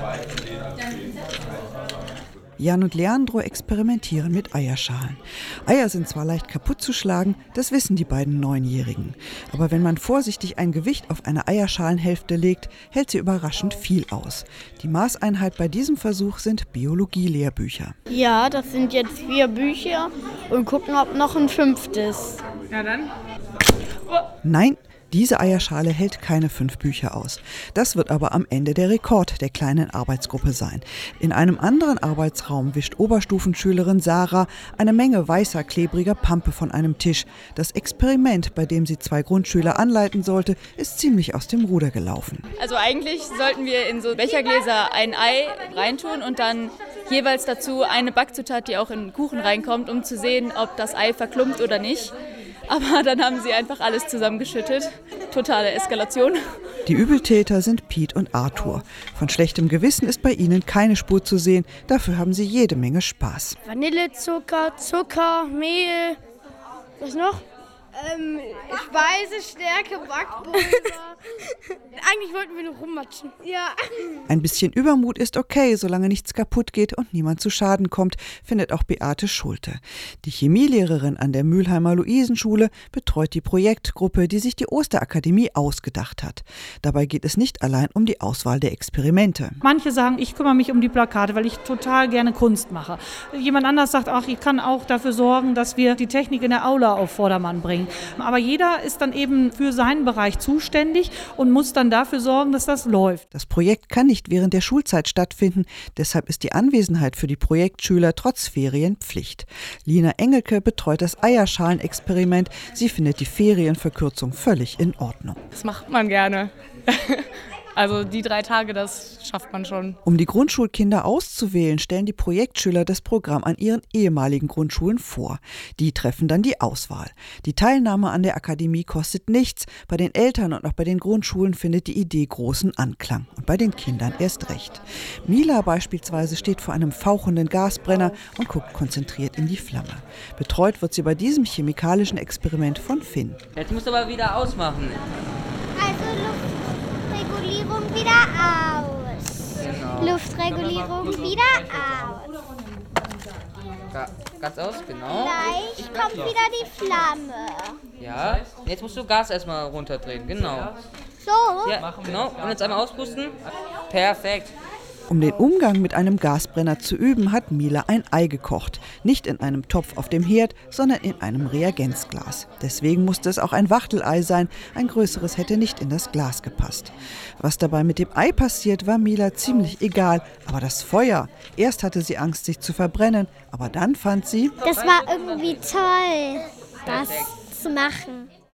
Jan und Leandro experimentieren mit Eierschalen. Eier sind zwar leicht kaputt zu schlagen, das wissen die beiden Neunjährigen. Aber wenn man vorsichtig ein Gewicht auf eine Eierschalenhälfte legt, hält sie überraschend viel aus. Die Maßeinheit bei diesem Versuch sind Biologie-Lehrbücher. Ja, das sind jetzt 4 Bücher und gucken, ob noch ein 5. Ja, dann. Nein, diese Eierschale hält keine 5 Bücher aus. Das wird aber am Ende der Rekord der kleinen Arbeitsgruppe sein. In einem anderen Arbeitsraum wischt Oberstufenschülerin Sarah eine Menge weißer, klebriger Pampe von einem Tisch. Das Experiment, bei dem sie 2 Grundschüler anleiten sollte, ist ziemlich aus dem Ruder gelaufen. Also eigentlich sollten wir in so Bechergläser ein Ei reintun und dann jeweils dazu eine Backzutat, die auch in den Kuchen reinkommt, um zu sehen, ob das Ei verklumpt oder nicht. Aber dann haben sie einfach alles zusammengeschüttet. Totale Eskalation. Die Übeltäter sind Piet und Arthur. Von schlechtem Gewissen ist bei ihnen keine Spur zu sehen. Dafür haben sie jede Menge Spaß. Vanillezucker, Zucker, Mehl. Was noch? Speise, Stärke, Backpulver. Eigentlich wollten wir nur rummatschen. Ja. Ein bisschen Übermut ist okay, solange nichts kaputt geht und niemand zu Schaden kommt, findet auch Beate Schulte. Die Chemielehrerin an der Mülheimer Luisenschule betreut die Projektgruppe, die sich die Osterakademie ausgedacht hat. Dabei geht es nicht allein um die Auswahl der Experimente. Manche sagen, ich kümmere mich um die Plakate, weil ich total gerne Kunst mache. Jemand anders sagt, ach, ich kann auch dafür sorgen, dass wir die Technik in der Aula auf Vordermann bringen. Aber jeder ist dann eben für seinen Bereich zuständig und muss dann dafür sorgen, dass das läuft. Das Projekt kann nicht während der Schulzeit stattfinden, deshalb ist die Anwesenheit für die Projektschüler trotz Ferien Pflicht. Lina Engelke betreut das Eierschalenexperiment. Sie findet die Ferienverkürzung völlig in Ordnung. Das macht man gerne. Also die 3 Tage, das schafft man schon. Um die Grundschulkinder auszuwählen, stellen die Projektschüler das Programm an ihren ehemaligen Grundschulen vor. Die treffen dann die Auswahl. Die Teilnahme an der Akademie kostet nichts. Bei den Eltern und auch bei den Grundschulen findet die Idee großen Anklang. Und bei den Kindern erst recht. Mila beispielsweise steht vor einem fauchenden Gasbrenner und guckt konzentriert in die Flamme. Betreut wird sie bei diesem chemikalischen Experiment von Finn. Jetzt musst du aber wieder ausmachen. Also Luftregulierung wieder aus. Genau. Luftregulierung wieder aus. Ja, ganz aus, genau. Gleich kommt wieder die Flamme. Ja, jetzt musst du Gas erstmal runterdrehen, genau. So? Ja, genau. Und jetzt einmal auspusten. Perfekt. Um den Umgang mit einem Gasbrenner zu üben, hat Mila ein Ei gekocht. Nicht in einem Topf auf dem Herd, sondern in einem Reagenzglas. Deswegen musste es auch ein Wachtelei sein. Ein größeres hätte nicht in das Glas gepasst. Was dabei mit dem Ei passiert, war Mila ziemlich egal. Aber das Feuer. Erst hatte sie Angst, sich zu verbrennen. Aber dann fand sie, Das war irgendwie toll, das zu machen.